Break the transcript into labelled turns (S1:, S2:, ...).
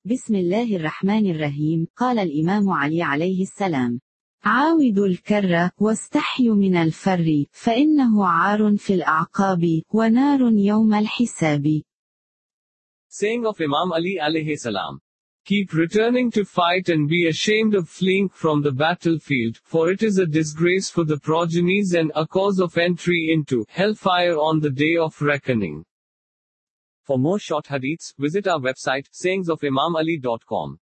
S1: بسم الله الرحمن الرحيم. قال الإمام علي عليه السلام: عاودوا الكر واستحيوا من الفر، فإنه عار في الأعقاب ونار يوم الحساب.
S2: Saying of Imam Ali alayhi salam. Keep returning to fight and be ashamed of fleeing from the battlefield, for it is a disgrace for the progenies and a cause of entry into hellfire on the day of reckoning. For more short hadiths, visit our website, sayingsofimamali.com.